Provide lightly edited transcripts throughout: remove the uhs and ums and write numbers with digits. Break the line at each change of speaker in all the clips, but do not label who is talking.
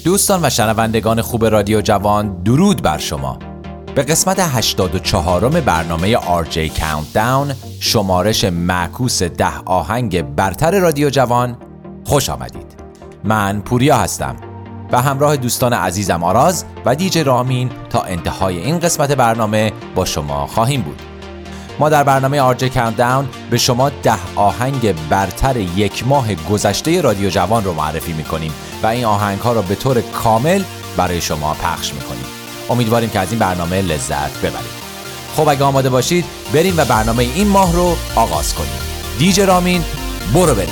دوستان و شنوندگان خوب رادیو جوان، درود بر شما. به قسمت 84 برنامه RJ Countdown، شمارش معکوس 10 آهنگ برتر رادیو جوان، خوش آمدید. من پوریا هستم و همراه دوستان عزیزم آراز و دیجی رامین تا انتهای این قسمت برنامه با شما خواهیم بود. ما در برنامه RJ Countdown به شما 10 آهنگ برتر یک ماه گذشته رادیو جوان رو معرفی میکنیم و این آهنگ ها رو به طور کامل برای شما پخش میکنیم. امیدواریم که از این برنامه لذت ببرید. خب اگه آماده باشید بریم و برنامه این ماه رو آغاز کنیم. دیجی رامین برو بریم.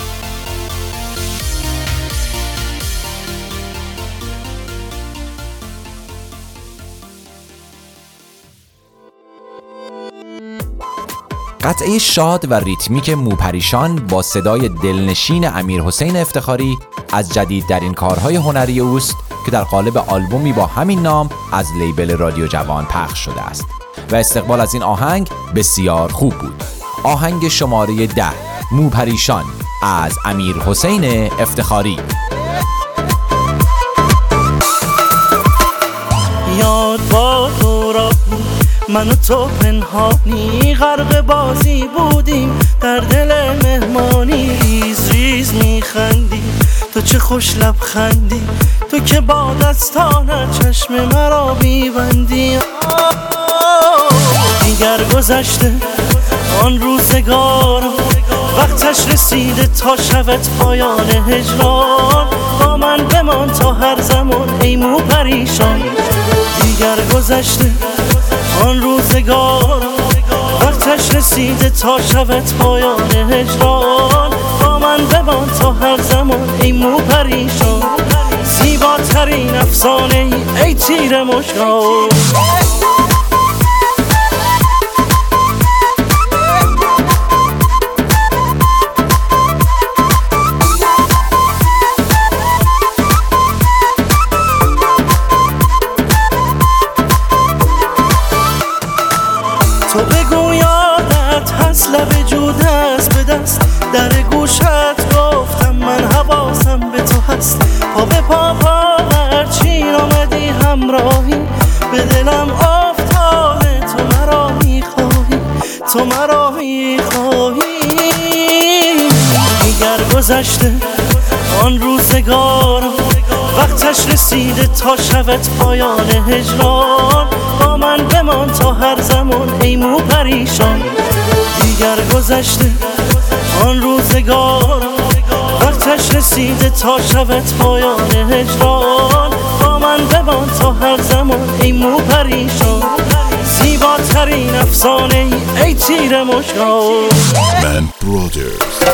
قطعه شاد و ریتمیک موپریشان با صدای دلنشین امیرحسین افتخاری از جدیدترین کارهای هنری اوست که در قالب آلبومی با همین نام از لیبل رادیو جوان پخش شده است و استقبال از این آهنگ بسیار خوب بود. آهنگ شماره 10 موپریشان از امیرحسین افتخاری.
یاد با تو را من و تو پنهانی غرق بازی بودیم، در دل مهمانی ریز ریز میخندی، تو چه خوش لبخندی، تو که با دستانت چشم مرا میبندی. دیگر گذشته آن روزگار، وقتش رسیده تا شود پایان هجران، با من بمان تا هر زمان ای مو پریشان. دیگر گذشته آن روزگار، وقتش رسیده تا شود پایان هجران، با من بمان تا هر زمان ای مو پریشان. زیباترین افسانه ای تیر مشکان. تو بگو یادت هست لب جود هست به دست، در گوشت گفتم من حواسم به تو هست، پا به پا هرچی آمدی همراهی، به دلم افتاده تو مرا میخواهی، تو مرا میخواهی. دیگر گذشته آن روزگار، وقتش رسیده تا شود پایان هجران، با من بمان تا هر زمان ای مو پریشان. دیگر گذشته آن روزگار، وقتش رسیده تا شود پایان هجران، با من بمان تا هر زمان ای مو پریشان. زیباترین افسانه ای تیر مشکان.
من برادرز.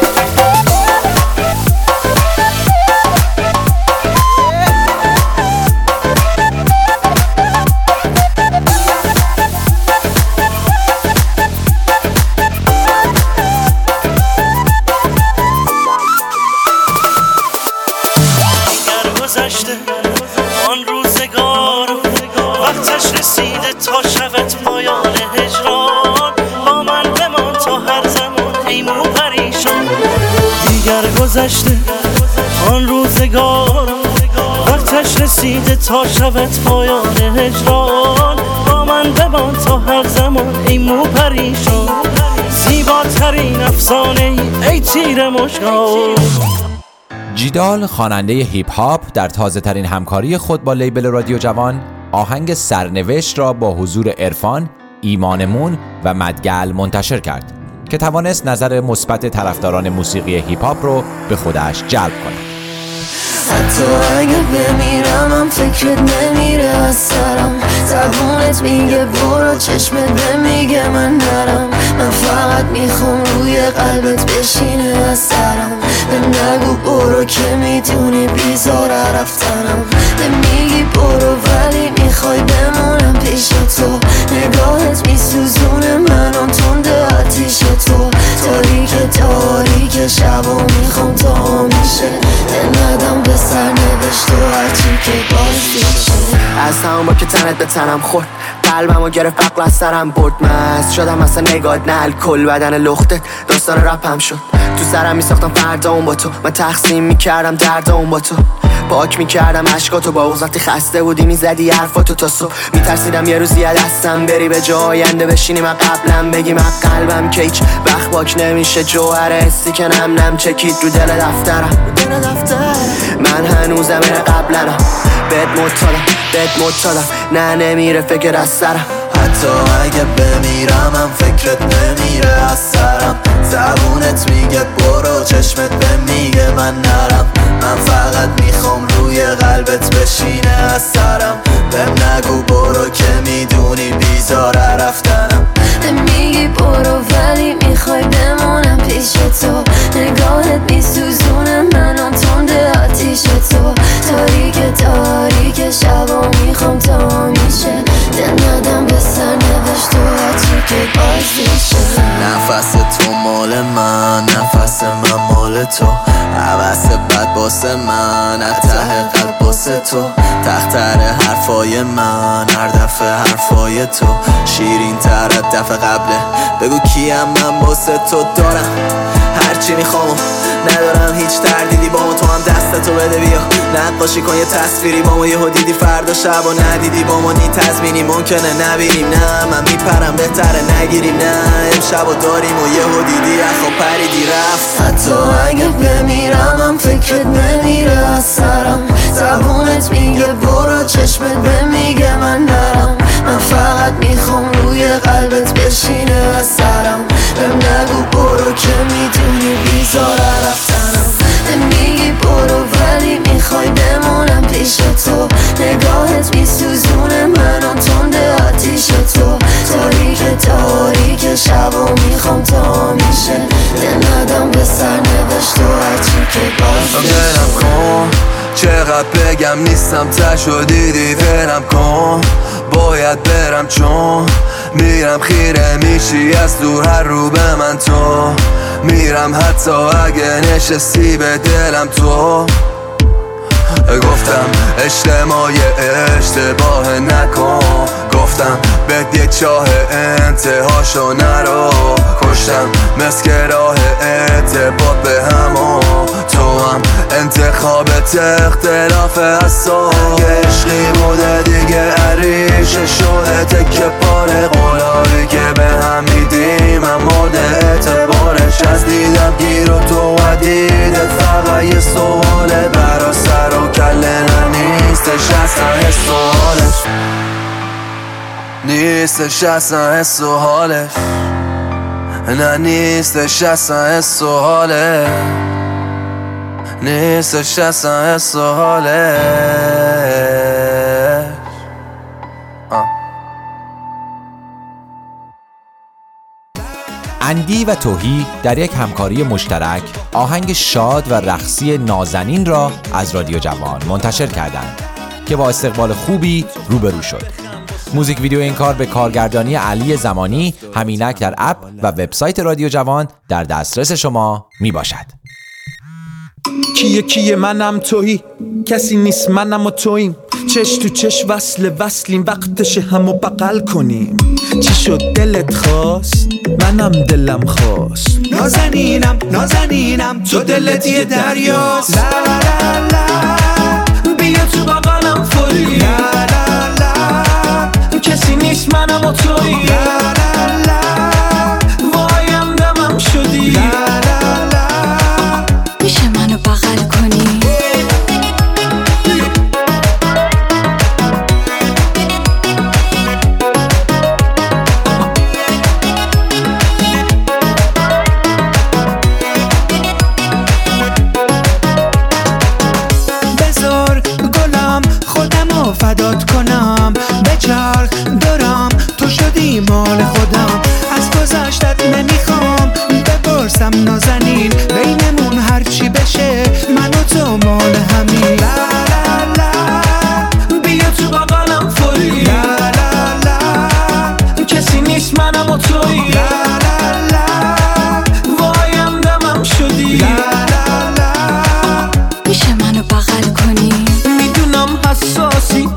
آن روزگار، وقتش رسیده تا شود پایان هجران، با من بمان تا هر زمان ای مو پریشان. دیگر گذشته آن روزگار، وقتش رسیده تا شود پایان هجران، با من بمان تا هر زمان ای مو پریشان. زیباترین افسانه ای تیر مشکان.
جیدال خواننده هیپ هاپ در تازه ترین همکاری خود با لیبل رادیو جوان آهنگ سرنوشت را با حضور عرفان، ایمانمون و مدگل منتشر کرد که توانست نظر مثبت طرفداران موسیقی هیپ هاپ رو به خودش جلب کند.
حتی اگه بمیرم هم فکرت نمیره از سرم، زبونت میگه برو، چشمت نمیگه من نرم، من فقط میخوام روی قلبت بشینه از سرم. به نگو برو که میتونی بیزار رفتنم، نمیگی برو ولی میخوای بمونم پیش تو، نگاهت میسوزونه منو تنده آتیش تو، تاریک شبا میخوام تا میشه، دل ندم به سرنوشت و هرچی که بازیشه.
از تمام با که تنت به تنم خورد، قلبمو گرفت عقل از سرم برد، مست شدم اصلا نگات نه الکل بدن لخته داستان رپم شد، تو سرم میساختم فردا اون با تو، من تقسیم میکردم درد اون با تو، پاک میکردم عشقاتو با وقتی خسته بودی میزدی حرفاتو تا صبح. میترسیدم یه روزی از دستم بری به جا آینده بشینی من قبلم بگی من قلبم که هیچ وقت پاک نمیشه جوهر حسی که نم چکید رو دل دفترم. من هنوزم قبلنا بهت مطالم نه نمیره فکر از سرم.
حتی اگه بمیرم فکرت نمیره از سرم. زبونت میگه برو چشمت به میگه من نرم. من فقط میخوام روی قلبت بشینه از سرم. بهم نگو برو که میدونی بیزاره رفتنم.
میگی برو ولی میخوای بمونم پیش تو. نگاهت میسوزونه منو تنده آتیش تو. تاریک شبا میخوام تا میشه. دل ندم به سرنوشت و هرچی که بازیشه.
نفس تو مال من نفس من مال تو. حوث بد باسه من ته قلب باسه تو. تختر حرفای من هر دفعه حرفای تو شیرین تر از دفعه قبله. بگو کیم من باسه تو دارم هرچی میخوام ندارم هیچ تردیدی با ما. تو هم دستتو بده بیا نقاشی کن یه تصویری با ما. یهو دیدی فردا شب و ندیدی با ما. نی تضمینی ممکنه نبینیم نه من میپرم بهتره نگیریم نه. امشب و داریم و یهو دیدی اخو پریدی رفت.
حتی اگه بمیرم فکرت نمیره از سرم. زبونت میگه برو چشمت به میگه من نرم. من فقط میخوام روی قلبت بشینه از سرم. بهم نگو برو که میدونی بیزاره رفتنم. میگی برو ولی میخوای بمونم پیش تو. نگاهت میسوزونه منو تنده آتیش تو. تاریک شبا میخوام تا میشه. دل ندم به سرنوشت و هرچی که بازیشه.
ولم کن چقدر بگم نیستم تشو دیدی. ولم کن باید برم چون میرم خیره میشی از دور هر رو به من تو. میرم حتی اگه نشستی به دلم تو. گفتم اجتماع اشتباه نکن. گفتم بهت یه چاه انتهاشو نرو. کشتم مسک راه ارتباط به همو. تو هم انتخابت اختلاف از تو. عشقی بوده دیگه عریشه شده تکه پاره. قولایی که به هم میدیم من مورد اعتبارش. از دیدم گیر و تو دیدت فقط یه سواله. برا سر و کله نیستش اصلا حس و حالش. نیستش اصلا حس و حالش. نه نیستش اصلا حس و حالش. نیستش اصلا حس و حالش.
اندی و توهی در یک همکاری مشترک آهنگ شاد و رقصی نازنین را از رادیو جوان منتشر کردند که با استقبال خوبی روبرو شد. موزیک ویدیو این کار به کارگردانی علی زمانی همینک در اپ و وبسایت رادیو جوان در دسترس شما می باشد.
کیه منم تویی کسی نیست منم و توییم. چش تو چش وصلیم وقتش همو بغل کنیم. چی شد دلت خواست منم دلم خواست. نازنینم تو دلت یه دریاست. لا لا لا بیا تو بغلم فوری. لا لا لا کسی نیست منم و تویی. لا لا لا وایم دمم شدی. لا لا لا
میشه منو بغل کنی.
فدات کنم بچرخ دارم تو شدی مال خودم. از گذشتت نمیخوام بپرسم نازنین. بینمون هرچی بشه من و تو مال همین. لا لا لا بیا تو بغلم فوری. لا لا لا کسی نیست منم و تویی. لا لا لا وایم دمم شدی. لا لا لا
میشه منو بغل کنی.
میدونم حساسی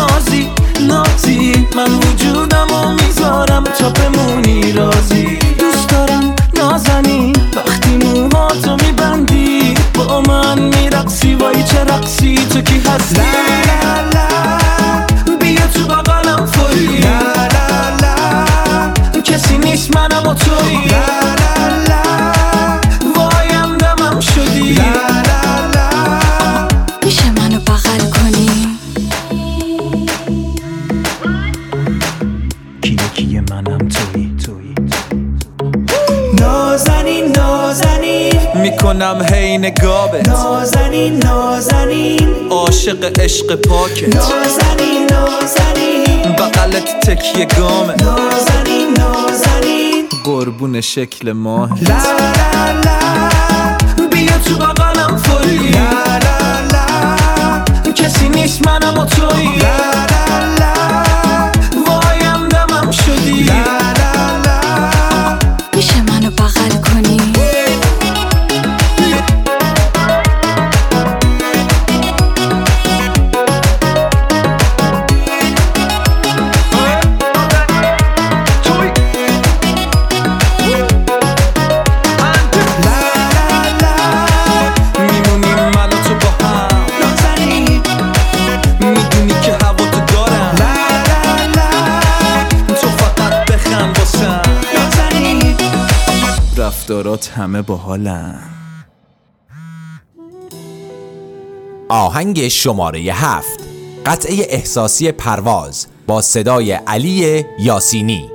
نازی من وجودمو میذارم تا بمونی رازی. دوست دارم نازنین وقتی موهاتو میبندی با من میرقصی. وای چرا هستی تو کی هستی لا لا بیا تو بغلم فوری لا لا لا کسی نیست منم و توی لا لا لا وایم دمم شدی لا لا لا
میشه منو بغل کنی
کیه منم توی نازنین میکنم هی نگابت نازنین عاشق عشق پاکت نازنین بغلت تکیه گامت نازنین قربون شکل ماهت لا لا لا بیا تو بغلم فوری لا لا لا کسی نیست منم و توی لا لا لا وایم دمم شدی لا لا لا
میشه منو بغل کنی
رفتارات همه باحالن.
آهنگ شماره 7، قطعه احساسی پرواز با صدای علی یاسینی.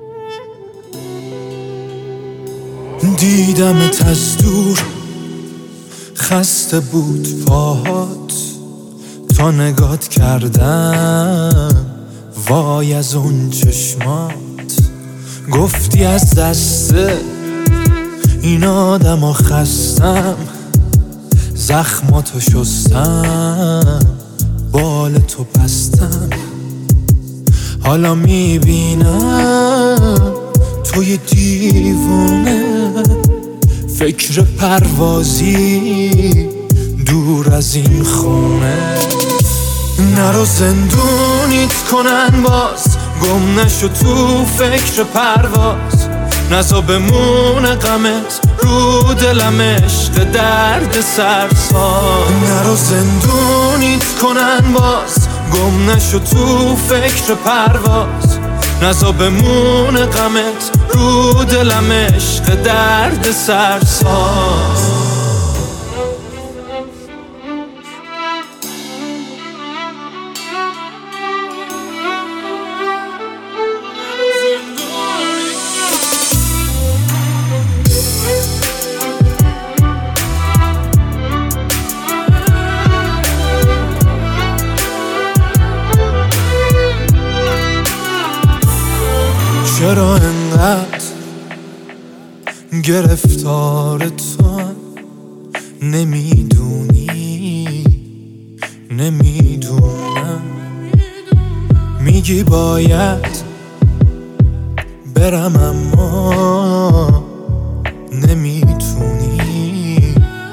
دیدمت از دور خسته بود پاهات تا نگات کردم وای از اون چشمات گفتی از دست این آدم خستم زخماتو شستم بال تو بستم حالا میبینم توی دیوونه فکر پروازی دور از این خونه نرو زندونیت کنن باز گم نشو تو فکر پرواز نزا بمونه غمت رو دلم عشق درد سرساز نرو زندونیت کنن باز گم نشو تو فکر پرواز نزا بمونه غمت رو دلم عشق درد سرساز چرا انقدر گرفتار تو نمیدونی نمیدونم میگی باید برم اما نمیتونی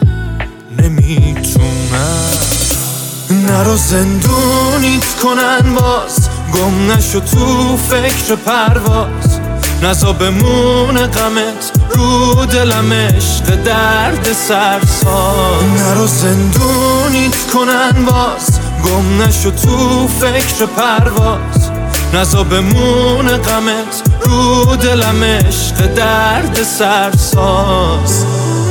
نمیتونم نرو زندونیت کنن باز گم نشو تو فکر پرواز نزا بمونه غمت رو دلم عشق درد سرساز نرو زندونیت کنن باز گم نشو تو فکر پرواز نزا بمونه غمت رو دلم عشق درد سرساز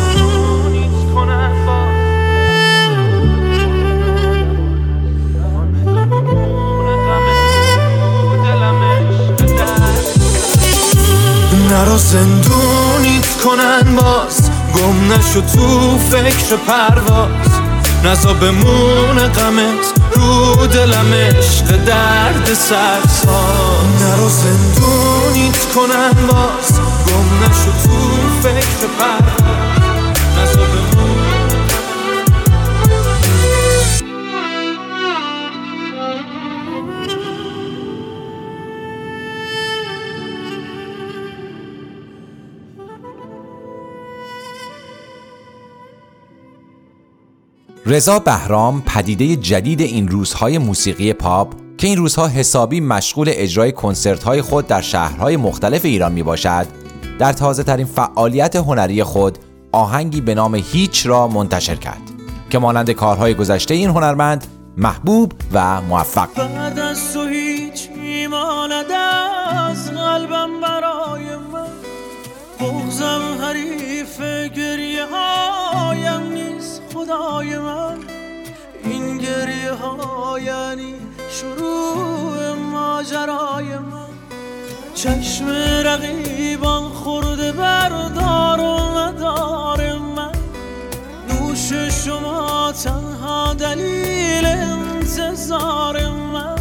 نرو زندونیت کنن باز گم نشو تو فکر پرواز نزا بمونه غمت رو دلم عشق درد سرساز نرو زندونیت کنن باز گم نشو تو فکر پرواز نزا بمونه
رضا بهرام، پدیده جدید این روزهای موسیقی پاپ که این روزها حسابی مشغول اجرای کنسرت‌های خود در شهرهای مختلف ایران میباشد، در تازه ترین فعالیت هنری خود آهنگی به نام هیچ را منتشر کرد که مانند کارهای گذشته این هنرمند محبوب و موفق.
بعد از تو هیچ میماند از قلبم برای من، بغضم حریف گریه هایم نیست خدای من. این گریه ها یعنی شروع ماجرای من. چشم رقیبان خورده بردار و ندار من. نوش شما تنها دلیل انتظار من.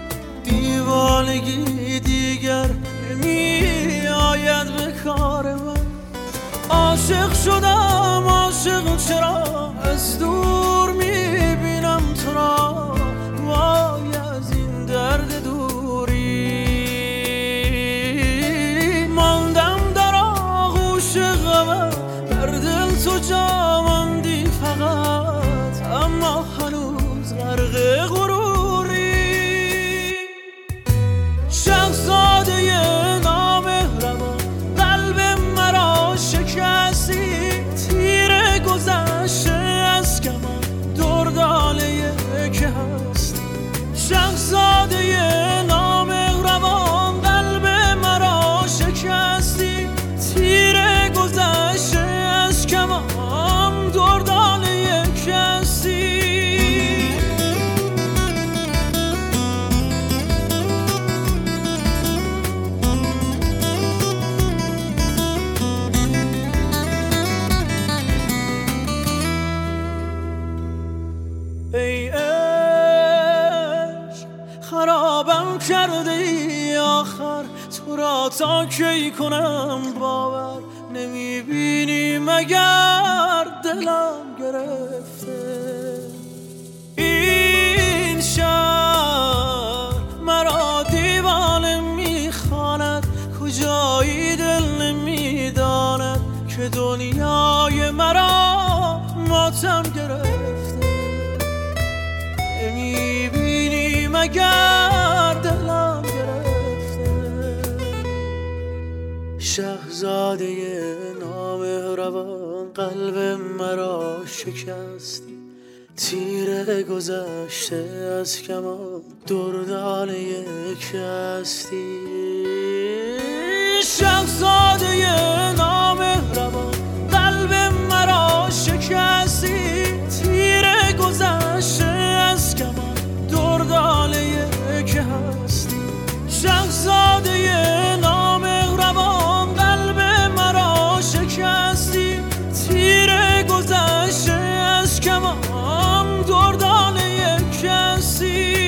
دیوانگی دیگر نمی آید به کار من. عاشق شدم عاشق چرا از دور میبینم تو را. وای از این درد دوری ماندم در آغوش غمت. بر دل تو جا ماندی فقط، اما هنوز غرق غروری. شهزاده نامهربان قلب مرا شکستی. تیر گذشته از کمان درداله که هستی. شهزاده نامهربان قلب مرا شکستی. تیر گذشته از کمان درداله که هستی. ای عشق خرابم کرده ای آخر. تو را تا کی کنم باور؟ نمیبینی مگر دلم گرفته. این شهر مرا دیوانه میخواند. کجایی دل نمیداند که دنیای مرا ماتم گرفته. نمیبینی مگر دلم گرفته. شهزاده نامهربان قلب مرا شکستی. تیر گذشته از کمان دردانه کستی. شهزاده نامهربان قلب مرا شکستی. تیر گذشته از کمان دردانه که هستی. شهزاده نامهربان قلب مرا شکستی. تیر گذشته از کمان دردانه که هستی.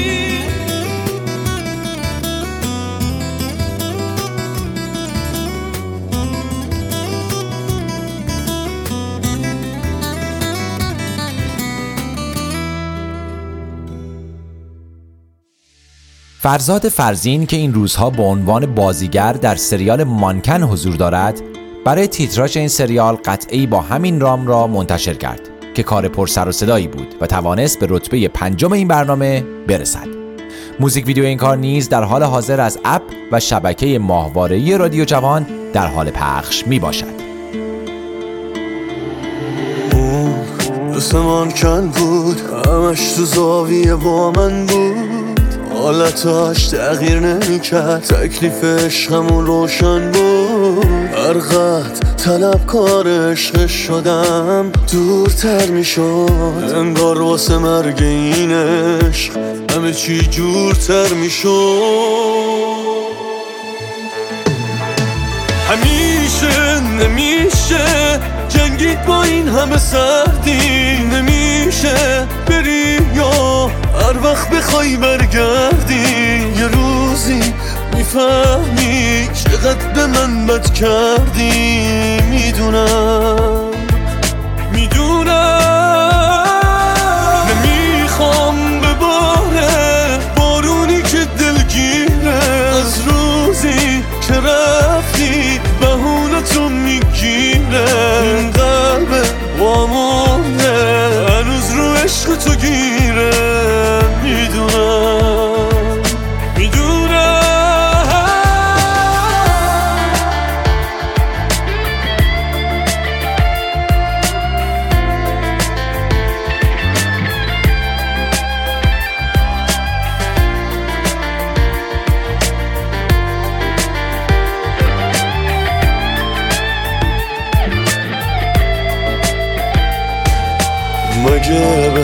فرزاد فرزین که این روزها به عنوان بازیگر در سریال مانکن حضور دارد، برای تیتراژ این سریال قطعه‌ای با همین رام را منتشر کرد که کار پر سر و صدایی بود و توانست به رتبه 5 این برنامه برسد. موزیک ویدیو این کار نیز در حال حاضر از اپ و شبکه ماهواره‌ای رادیو جوان در حال پخش می باشد.
مثل مانکن بود، همش تو زاویه با من بود. حالتاش تغییر نمی‌کرد، تکلیف عشقمون روشن بود. هر قد طلبکار عشق شدم دورتر میشد. انگار واسه مرگ این عشق همه چی جورتر میشد. همیشه نمیشه جنگید با این همه سردی. نمیشه بری یا هر وقت بخوای برگردی. یه روزی میفهمی چقدر به من بد کردی. میدونم نمیخوام بباره بارونی که دلگیره. از روزی که رفتی بهونتو میگیره. این قلب وامونه هنوز رو عشق تو گیره. میدونم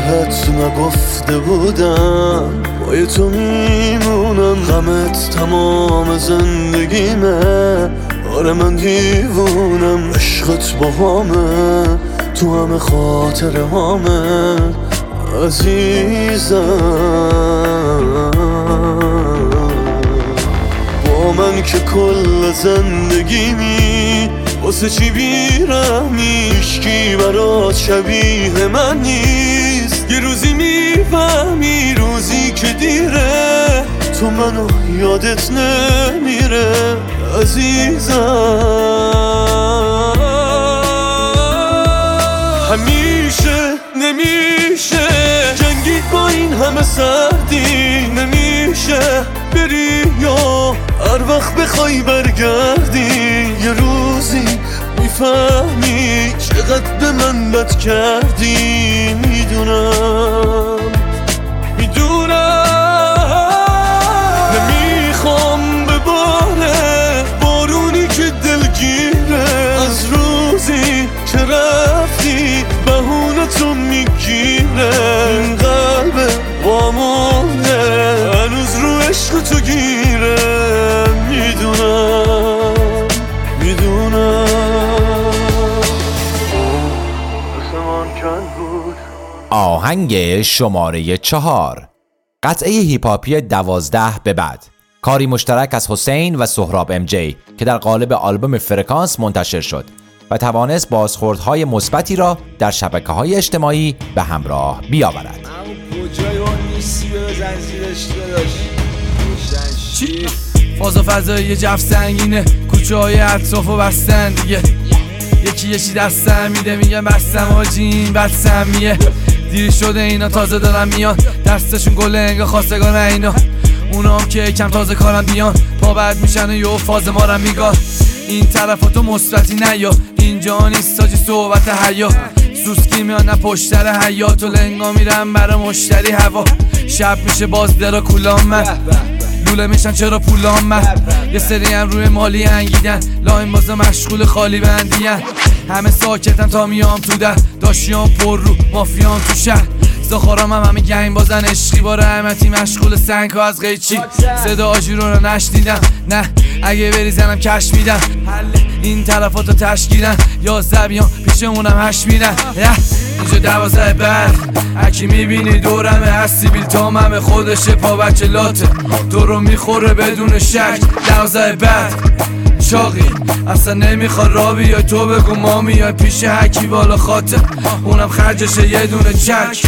بهت نگفته بودم پای تو میمونم، غمت تمام زندگیمه. آره من دیوونم، عشقت با همه، تو همه خاطره همه عزیزم. با من که کل زندگیمی، واسه چی بیرحمی؟ هیچکی برات شبیه من نیست. یه روزی میفهمی روزی که دیره، تو منو یادت نمیره عزیزم. همیشه نمیشه جنگید با این همه سردی، نمیشه بری یا هر وقت بخوای برگردی. یه روزی میفهمی چقدر به من بد کردی. میدونم نمیخوام بباره بارونی که دلگیره، از روزی که رفتی بهونتو میگیره. این قلب وامونه هنوز رو عشق تو گیره. میدونم
آهنگ شماره 4، قطعه هیپاپی 12 به بعد، کاری مشترک از حسین و سهراب ام جی که در قالب آلبوم فرکانس منتشر شد و توانست بازخوردهای مثبتی را در شبکه‌های اجتماعی به همراه بیاورد.
فاز و فضایی جف سنگینه، کوچه های اطراف و بستن دیگه. یکی یکی دستم میده میگم بستم آجی این بد سمیه. دیر شده اینا تازه دارن میان، دستشون گل انگا خواستگان اینا. اونا هم که کم تازه کارن بیان، پا بد میشن و یه فاز ما رو میگار. این طرفاتو مثبتی نیا، اینجا نیست ساجی صحبت حیا. سوسکی میان نه پشتر حیات و لنگا میرن برا مشتری هوا. شب میشه باز درا کولام من لوله میشن چرا پولام من. یه سری هم روی مالی انگیدن، لاین بازا مشغول خالی بندیان. همه ساکتن تا میام تو ده، داشیان پر رو مافیان تو شهر. زخارام همه گنگ بازن عشقی با رحمتی مشغول سنگ ها از قیچی. صدا آجیرون رو نشنیدم، نه اگه بری زنم کش میدم. این طرفاتو تشکیلن یا زبیان پیشمونم هش میرن. اینجا 12 بعد هکی میبینی دورمه، از سیبیل تاممه خودشه پا بچه لاته. تو رو میخوره بدون شک 12 بعد چاقی اصلا نمیخواد را بیای. تو بگو ما میای پیش هکی بالا خاطر، اونم خرجشه یه دونه چک.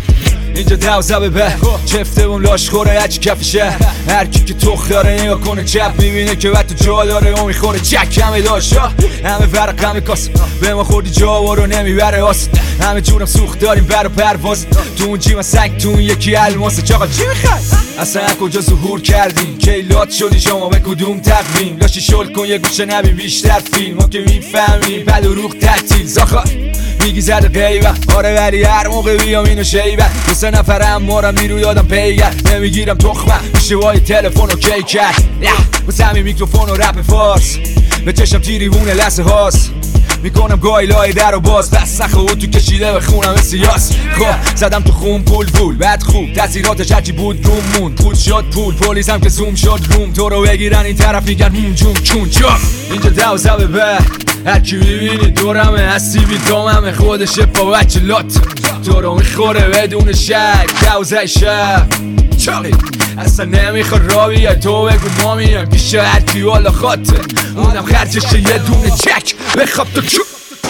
اینجا 12 به چفته اون لاش خوره هرچی کفشه. هر کی که تخ داره نگاه کنه چپ میبینه که وقت تو جا داره اون میخوره چک. همه داشتا همه ورق همه کاس به ما خوردی جا رو نمیبره آست. همه جورم سوخت داریم بر و پرواز، تو اون جیمه سنگ تو اون یکی الماسه. چاقا چی میخوای؟ اصلا کجا ظهور کردی؟ کیلات شدی شما به کدوم تقویم؟ لاشی شل کن یه گوشه نبین بیشتر فیلم، ما که میفهمیم بد و روح تعطیل. زاخا میگی زده قیبه، آره ولی هر موقع بیام اینو شیبه. دو سه نفرم مارم بیرو یادم پیگر، نمیگیرم تخمه میشه وای تلفن و کی کرد. بس همین میکروفون و رپ فارس به چشم تیریونه لحظه هاست. میکنم گایلای در و باز، بس نخو تو کشیده به خونم سیاس. خب زدم تو خون پول بعد خوب تاثیراتش هرچی بود روم مون. پول شد پول پلیس هم که زوم شد روم، تو رو بگیرن این طرف میگن جون چون چا. اینجا 12 به هرکی میبینی دورمه، از سیبیل داممه خودشه پا بچه لات. تو رو میخوره بدون شک 12 شب چاقی اصلا نمیخواد را بیای. تو بگو ما میایم پیش هرکی والا خاطر، اونم خرجشه یه دونه چک. بخواب تو چو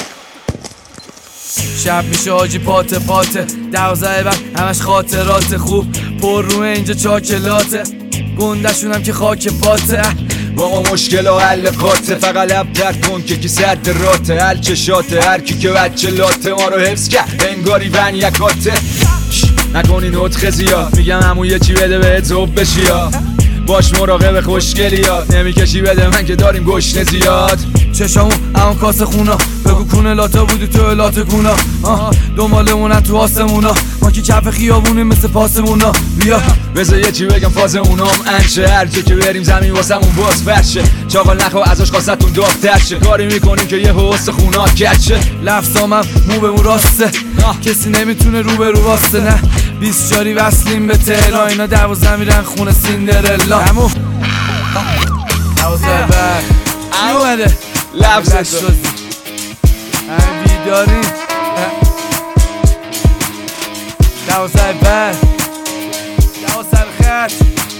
شب میشه آجی پاته 12 بعد همش خاطرات خوب پر روی اینجا چاکلاته. گندشونم که خاک پاته،
با ما مشکل و حل قاطه. فقط لب درد کن که کی سرد راته، حل چشاته هر کی که بچه لاته. ما رو حفظ کرد انگاری ون یکاته. نکنی نطخه زیاد، میگم همون یه چی بده بهت زوب بشی یا باش مراقب خوشگلی ها. نمیکشی بده من که داریم گشنه زیاد.
چشامون اون کاسه خونا بگو کونه لاتا بودی تو لات گونا دنبالمونن تو آسمونا ما که کف خیابونیم مثل پاسمونا بیا
بذار یه چی بگم فاز اونام انشه هر جا که بریم زمین واسمون باز فرشه چاقال نخوا ازش خواستتون داغ‌تر شه کاری میکنیم که یه حوست خونا کچه
لفظامم مو به مو راسته کسی نمیتونه رو به رو واسه نه 20 جاری وصلیم به تهران اینا 12 میرن خونه سیندرلا همو 12 بر چی اومده
لفظ تو
همه بیداری 12 بر 12 خط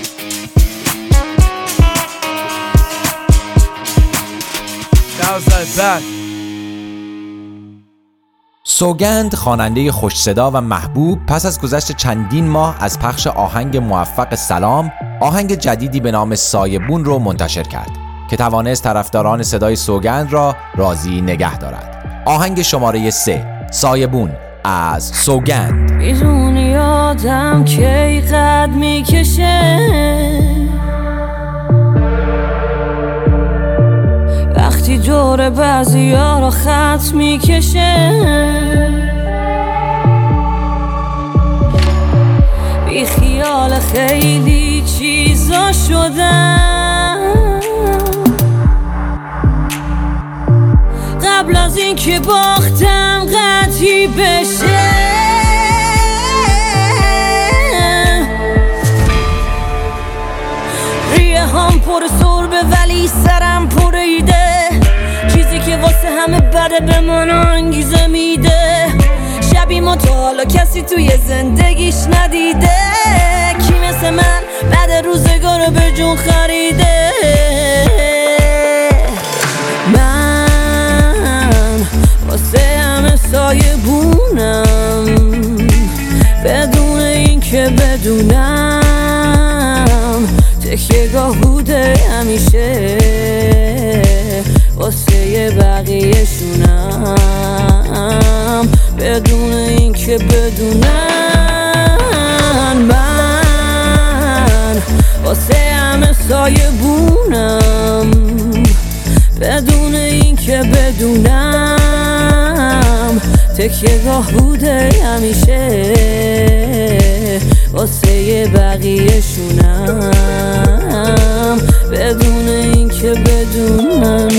سوگند خواننده خوش صدا و محبوب پس از گذشت چندین ماه از پخش آهنگ موفق سلام آهنگ جدیدی به نام سایبون رو منتشر کرد که توانست طرفداران صدای سوگند را راضی نگه دارد. آهنگ شماره 3 سایبون از سوگند.
میدونی آدم کی قد میکشه وقتی دور بعضی ها رو خط میکشه بی خیال خیلی چیزا شدن قبل از این که باختم قطعی بشه ریه هم پر سربه ولی سرم پریده چیزی که واسه همه بده به من انگیزه میده شبی ما تا حالا کسی توی زندگیش ندیده کی مثل من بعد روزگار به جون خریده من واسه همه سایبونم بدون این که بدونم تکیه‌گاه بوده همیشه واسه بقیه‌شونم بدون این که بدونم من واسه همه سایبونم بدون این که بدونم تکیه‌گاه بوده همیشه واسه بقیه‌شونم بدون این که بدونم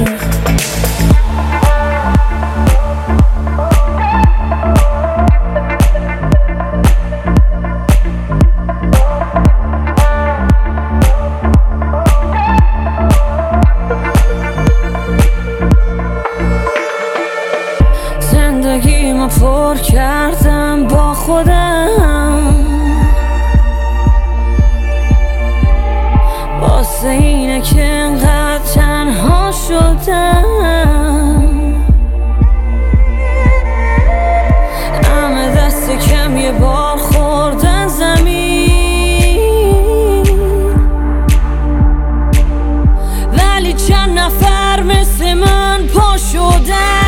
زندگیمو پر کردم با خودم واسه اینه که انقدر تنها شدم همه دست کم یه بار خوردن زمین ولی چند نفر مثل من پا شدن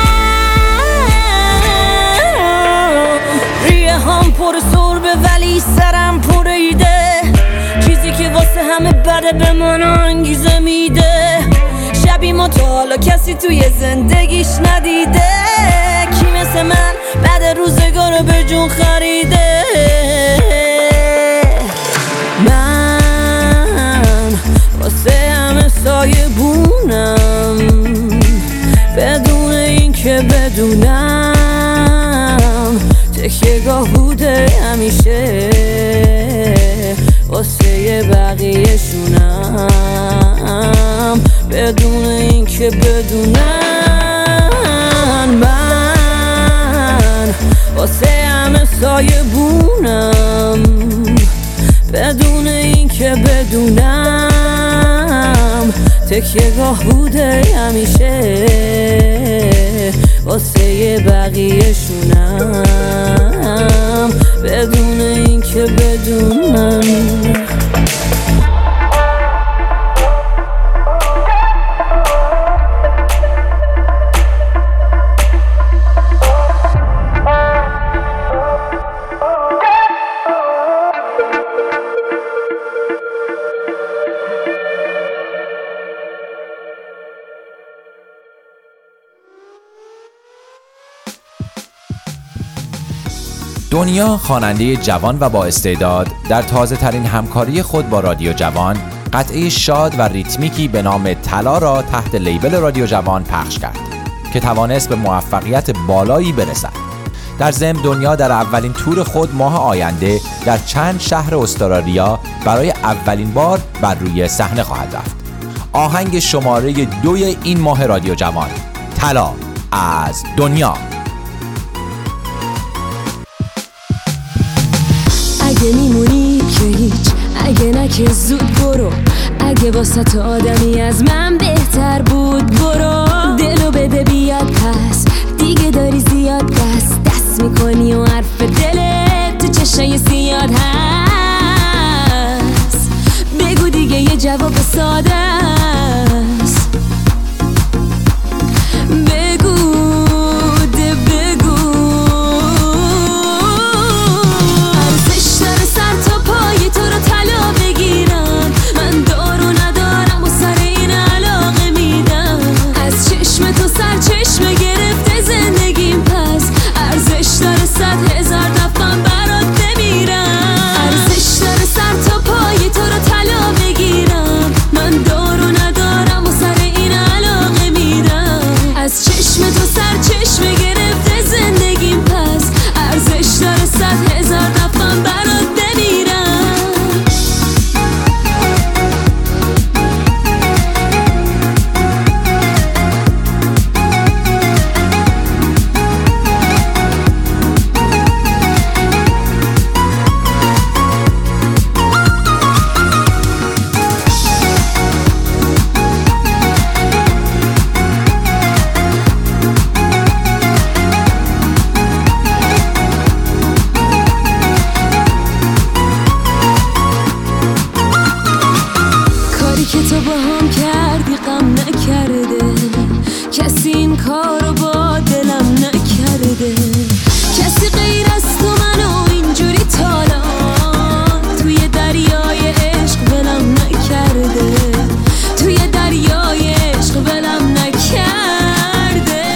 ریه هم پر سربه ولی سرم پریده چیزی که واسه همه بده به من انگیزه میده شبی ما تا حالا کسی توی زندگیش ندیده کی مثل من بعد روزگار به جون خریده من واسه همه سایبونم بدون این که بدونم تکیه‌گاه بوده همیشه واسه بقیه‌شونم بدون این که بدونم من واسه همه سایبونم بدون این که بدونم تکیه‌گاه بوده همیشه واسه بقیه‌شونم بدون این که بدونم
دنیا خواننده جوان و با استعداد در تازه ترین همکاری خود با رادیو جوان قطعه شاد و ریتمیکی به نام طلا را تحت لیبل رادیو جوان پخش کرد که توانست به موفقیت بالایی برسد. در ضمن دنیا در اولین تور خود ماه آینده در چند شهر استرالیا برای اولین بار بر روی صحنه خواهد رفت. آهنگ شماره 2 این ماه رادیو جوان، طلا از دنیا.
اگه میمونی که هیچ، اگه نه که زود برو، اگه واسه تو آدمی از من بهتر بود برو. دلو بده بیاد پس، دیگه داری زیاد دست میکنی و حرف دلت تو چشای سیاد هست. بگو دیگه یه جواب ساده است، بگو ده بگو. ارزش داره سر تا پای تو رو طلا بگیرم، من دارو ندارم و سر این علاقه میدم. از چشم تو سر چشم گرفته زندگیم، پس ارزش داره 100,000 دفعه برات بمیرم. ارزش داره سر تا پای تو رو طلا بگیرم، من دارو ندارم و سر این علاقه میدم. از چشم تو سر چشم گرفته زندگیم، پس ارزش داره 100,000 دفعه برات بمیرم. کاری که تو با هم کردی غم نکرده، کسی این کارو با دلم نکرده. کسی غیر از تو منو اینجوری تالان توی دریای عشق ولم نکرده، توی دریای عشق ولم نکرده.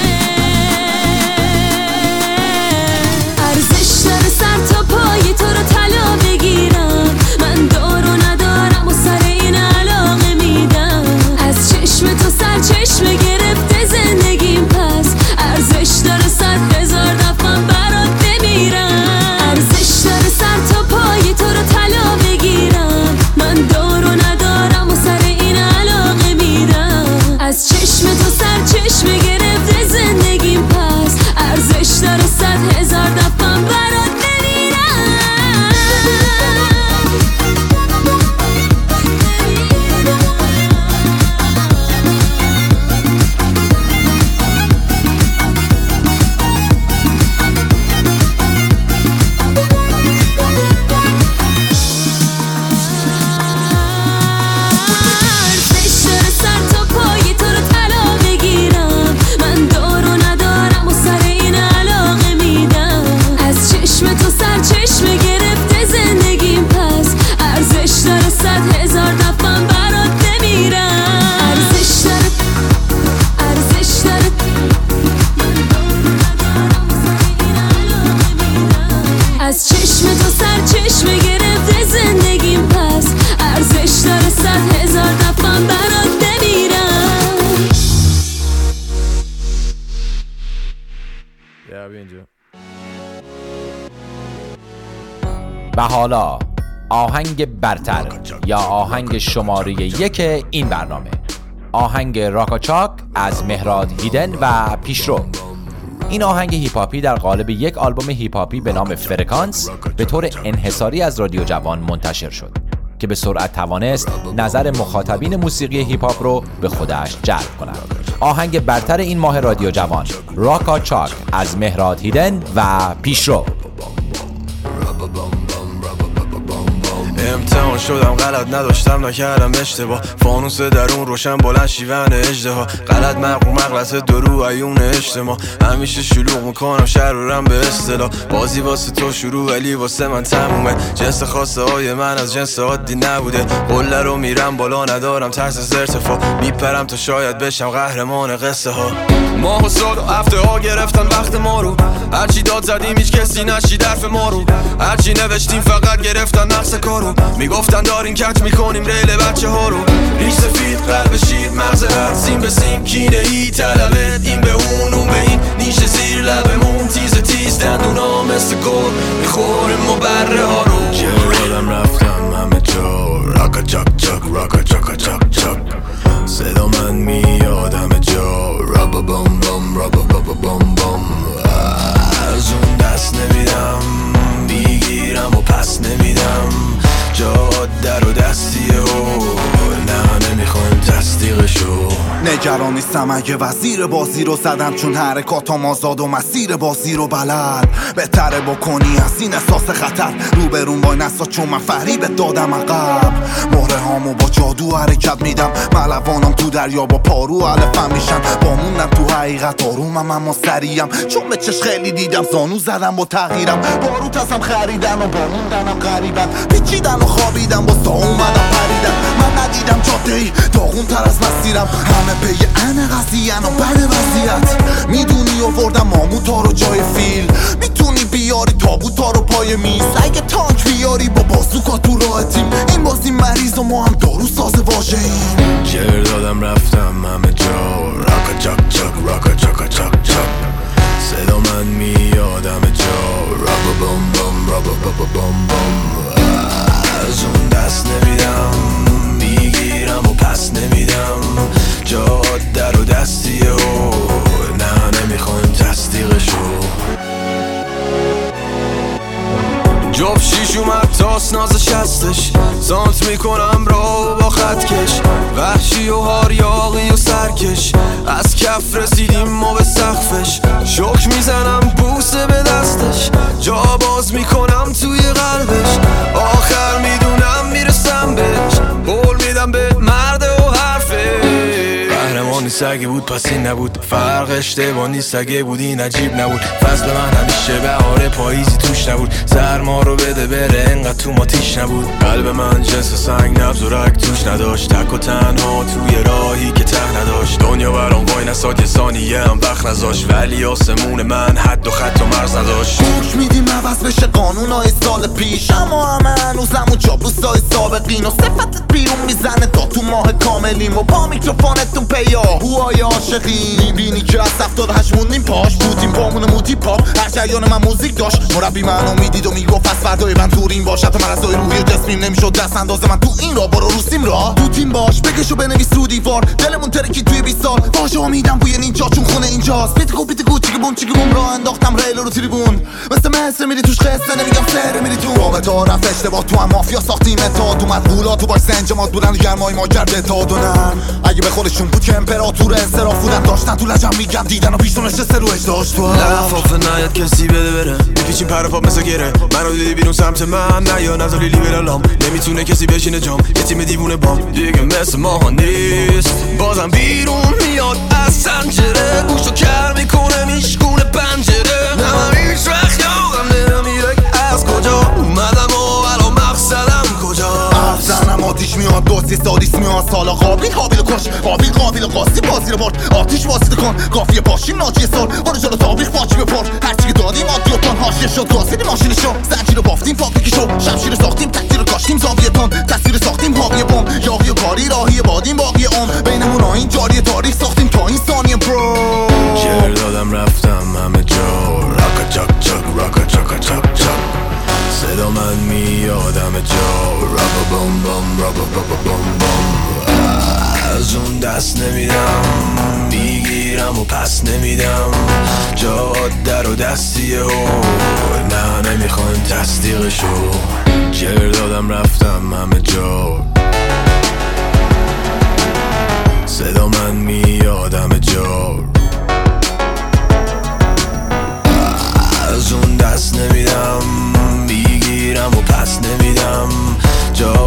ارزش داره سر تا پای تو رو طلا بگیرم، من دارو ندارم و سر این علاقه میدم. از چشم تو سر چشم گرفته زندگیم، پس ارزش داره 100,000 دفعه برات بمیرم. ارزش داره سر تا پای تو رو طلا بگیرم، من دارو ندارم و سر این علاقه میدم. از چشم تو سر چشم گرفته زندگیم، پس ارزش داره 100,000 دفعه برات بمیرم. ارزش داره سر تا پای تو رو طلا بگیرم، من دارو ندارم و سر این علاقه میدم. از چشم تو سر چشم گرفته زندگیم، پس ارزش داره 100,000 دفعه برات بمیرم. ارزش داره، ارزش داره، من دارو ندارم و سر این علاقه میدم. از چشم تو سر چشم گرفته زندگیم، پس ارزش داره 100,000 دفعه برات بمیرم.
و حالا آهنگ برتر یا آهنگ شماره 1 این برنامه، آهنگ راکاچاک از مهراد هیدن و پیشرو. این آهنگ هیپاپی در قالب یک آلبوم هیپاپی به نام فرکانس به طور انحصاری از رادیو جوان منتشر شد که به سرعت توانست نظر مخاطبین موسیقی هیپاپ رو به خودش جلب کند. آهنگ برتر این ماه رادیو جوان، راکاچاک از مهراد هیدن و پیشرو.
امتحان شدم غلط نداشتم نکردم اشتباه فانوس درون روشن بلند شیون اژدها غلط مغلط درو عیون اجتماع همیشه شلوغ میکنم شرورم به اصطلاح بازی واسه تو شروع ولی واسه من تمومه جنس خاصه های من از جنس عادی نبوده قله رو میرم بالا ندارم ترس از ارتفاع میپرم تا شاید بشم قهرمان قصه ها ماه و سال و هفته ها گرفتن وقت ما رو هرچی داد زدیم هیچ کسی نشید حرف ما رو هرچی نوشتیم فقط گرفتن نقص کارو میگفتن دارین کچ میکنیم ریل بچه ها رو ریش سفید قلب شیر مغز رد سیم به سیم کینه ای طلبت این به اون به این نیش زیر لبمون تیز دندونا مثل گل میخوریم و بره ها رو جرادم رفتم همه جا راکا چاک چاک راکا چاکا چاک چاک صدا من میاد همه جا رابا بام بام رابا بابا بام بام از اون دست نمیدم میگیرم و پس نمیدم جاد در و دستیه و نه نمیخوایم تصدیقشو
نگران نیستم اگه وزیر بازی رو زدم چون حرکاتم آزاد و مسیر بازی رو بلد بهتره بکنی از این احساس خطر روبرون وای نسا چون من فریبت دادم عقب مهره هامو با جادو حرکت میدم ملوانم تو دریا با پارو علفم میشن با موندم تو حقیقت آرومم اما سریم چون به چش خیلی دیدم زانو زدم با تغییرم باروت ازم خریدن و با موندنم غریبن پیچیدن و خوابیدم با سا اومدم پریدم من ندیدم جاده ای داغون تر از مسیرم همه پی انه قضیه و بد وضعیت میدونی آوردم ماموتا رو جای فیل میتونی بیاری تابوتا رو پای میز اگه تانک بیاری با بازوکا تو راه تیم این بازی مریض و ما هم دارو ساز واژه ایم
جر دادم رفتم همه جا راکا چاک چاک راکا چاکا چاک چاک صدا من میاد همه جا رابا بام بام رابا بابا بام بام از اون دست نمیدم میگیرم و پس نمیدم جاد در و دستیه و نه نمیخوایم تصدیقشو جاب شیش اومد تاس نازش هستش سانت میکنم را با خط کش وحشی و هاریاقی و سرکش از کف رسیدیم ما به سقفش شک میزنم بوسه به دستش جا باز میکنم توی قلبش آخر میدونم میرسم بهش قول میدم به مرد و حرفه قهرمان نیست اگه بود پس این نبود فرق اشتباه نیست اگه بود این عجیب نبود فصل من همیشه بهار پاییزی توش نبود سرما رو بده بره انقدر تو ما تیش نبود قلب من جنس سنگ نبض و رگ توش نداشت تک و تنها توی راهی که ته نداشت دنیا برام وای نساد یه ثانیه هم وقت نذاشت ولی آسمون من حد و خط و مرز نداشت
گوش میدیم عوض بشه قانونای سال پیش اما همه هنوزمون چاپلوسای سابقین و صفتت بیرون میزنه تا تو ماه کاملیم و با میکروفونتون پیا هوای عاشقین میبینی که از 78 موندیم پاش بودیم پامون موتی پاپ هر جریان من موزیک داشت مربی منو میدید و میگفت از فردای من تورین باش حتی مرزای روحی و جسمیم نمیشد دست انداز من تو این را برو رو سیم را تو تیم باش بکش و بنویس رو دیوار دلمون ترکی توی 20 سال واژه ها میدم بوی نینجا چون خونه اینجاست بیتگو چیگه بوم راه انداختم ریل رو تریبون مثل میری توش قصه نمیگم سر میری تو رابطه ها رفت اشتباه تو هم مافیا ساختیم اتحاد اومد غولا تو باش سنجمات بودن گرمای ما کرد اتحاد و نرم اگه به خودشون بود که امپراتور انصراف بودن داشتن تو لجم میگم دیدن و پیشتون نشسته رو اجداش تو
لفاف نیاد کسی بده بره میپیچیم پر پاپ مثل گره منو دیدی بیرون سمت من نه یا نزالی لیبرالام نمیتونه کسی بشینه جام یه تیم دیوونه بام دیگه مثل ما نیست بازم بیرون میاد از سنجره گوشو کر میکنه میشکونه پنجره نه هیچ وقت یادم نمیره از کجا اومدم و الان مقصدم کجا
افزنم آتیش میاد دوستی سادیس میاد سالا قابل کش قابل قاسی بازی رو برد آتیش واسیده کن کافیه باشیم ناجی سال برو جلو تابیخ باجی بپر هرچی که دادیم عادی و تان حاشیه شد گازیدی ماشینشو زنجیر رو بافتیم فابریکی شو شمشیر ساختیم تکتیر رو کاشتیم زاویه تان تصویر ساختیم حاوی بم یاقی و کاری راهی بادیم باقی بینمون آیین جاری تاریخ ساختیم تا این ثانیه برو
جر دادم رفتم همه جا راکا چاک چاک راکا چاکا چاک چاک صدا من میاد همه جا رابا بام بام رابا بابا بام بام از اون دست نمیدم میگیرم و پس نمیدم جا در و دستیه و نه نمیخوایم تصدیقشو جر دادم رفتم همه جا صدا من میاد همه جا از اون دست نمیدم میگیرم و پس نمیدم جا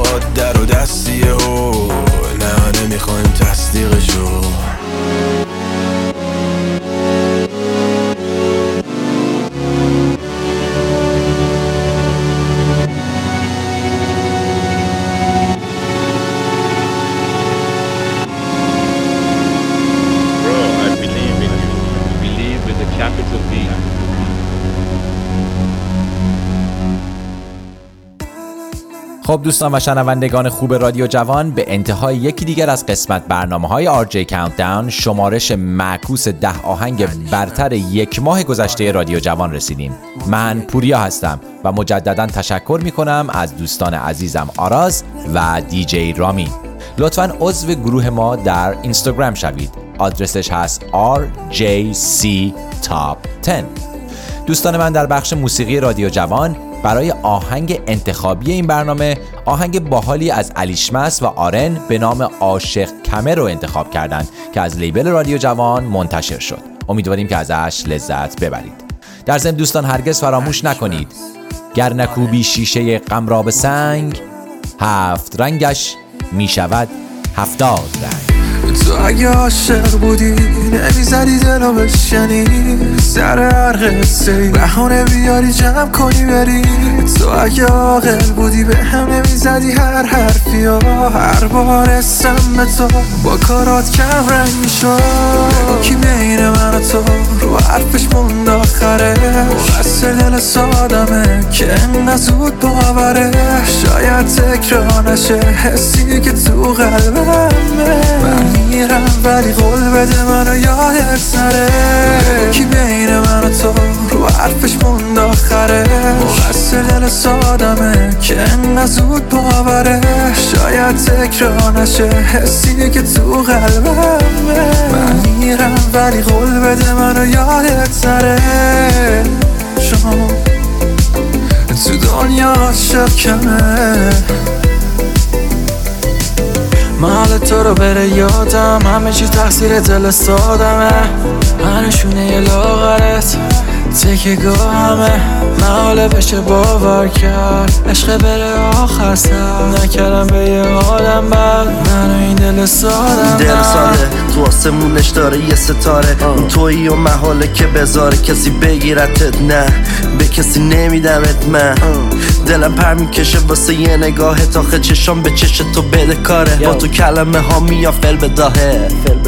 خب دوستان و شنوندگان خوب رادیو جوان، به انتهای یکی دیگر از قسمت برنامه‌های RJ Countdown، شمارش معکوس 10 آهنگ برتر یک ماه گذشته رادیو جوان رسیدیم. من پوریا هستم و مجددا تشکر میکنم از دوستان عزیزم آراز و دیجی رامین. لطفاً عضو گروه ما در اینستاگرام شوید. آدرسش هست RJC Top 10. دوستان من در بخش موسیقی رادیو جوان برای آهنگ انتخابی این برنامه آهنگ باحالی از الیشمس و آرن به نام عاشق کمه رو انتخاب کردند که از لیبل رادیو جوان منتشر شد. امیدواریم که ازش لذت ببرید. در ضمن دوستان هرگز فراموش نکنید گر نکوبی شیشه غم را به سنگ، 7 رنگش می شود 70 رنگ.
تو اگه عاشق بودی نمیزدی دلو بشنی، سر هر قصه بهونه بیاری جمع کنی بری. تو اگه عاقل بودی به هم نمیزدی هر حرفی ها، هر بار اسم به تو با کارات کم رنگ میشد. بگو کی بین من و تو رو حرفش موند آخره، مقصر دل سادمه که انقدر زود باوره. شاید تکرار نشه حسی که تو قلبمه، من میرم ولی قول بده منو یادت نره. کی بین من و تو رو حرفش موند آخره، مقصر دل سادمه که انقدر زود باوره. شاید تکرار نشه حسی که تو قلبمه، من میرم ولی قول بده منو یادت نره. شما تو دنیا عاشق کمه، محل تو رو بره یادم، همه چی تقصیر دل سادمه. هنشونه لاغرت تکه گاه همه، محاله بشه باور کرد عشق بره آخر سر. نکردم به یه آدم بعد منو این دل سادم،
دل ساده تو آسمونش داره یه ستاره. اون تویی و محاله که بذاره کسی بگیرتت، نه به کسی نمیدمت. من دلم پر میکشه واسه یه نگاهت، آخه چشام به چش تو بده کاره. با تو کلمه ها میاد فل بداهه.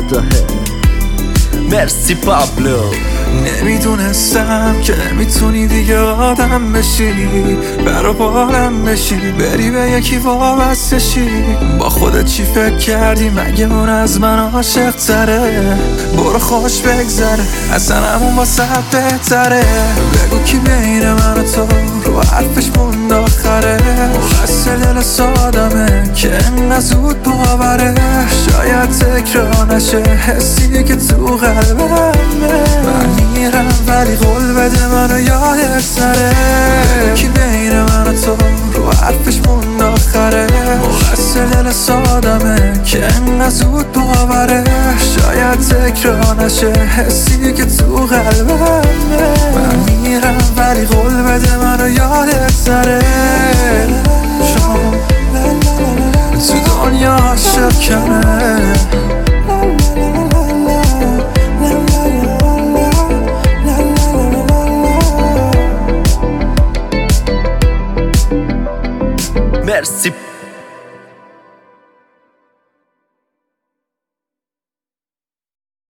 مرسی پابلو.
نمیدونستم که نمیتونی دیگه آدم بشی، برا بارم بشی، بری به یکی وابسته شی. با خودت چی فکر کردی مگه اون از من عاشق تره؟ برو خوش بگذره اصلا همون واسه بهتره. بگو کی بین من و تو رو حرفش موند آخره، مقصر دل سادمه که انقدر زود باوره. شاید تکرار نشه حسی که تو قلبمه، من میرم ولی قول بده منو یادت نره. کی بین من و تو رو حرفش موند آخره، مقصر دل سادمه که انقدر زود باوره. شاید تکرار نشه حسی که تو قلبمه، من میرم ولی قول بده منو یادت نره. شما تو دنیا عاشق کمه.
مرسی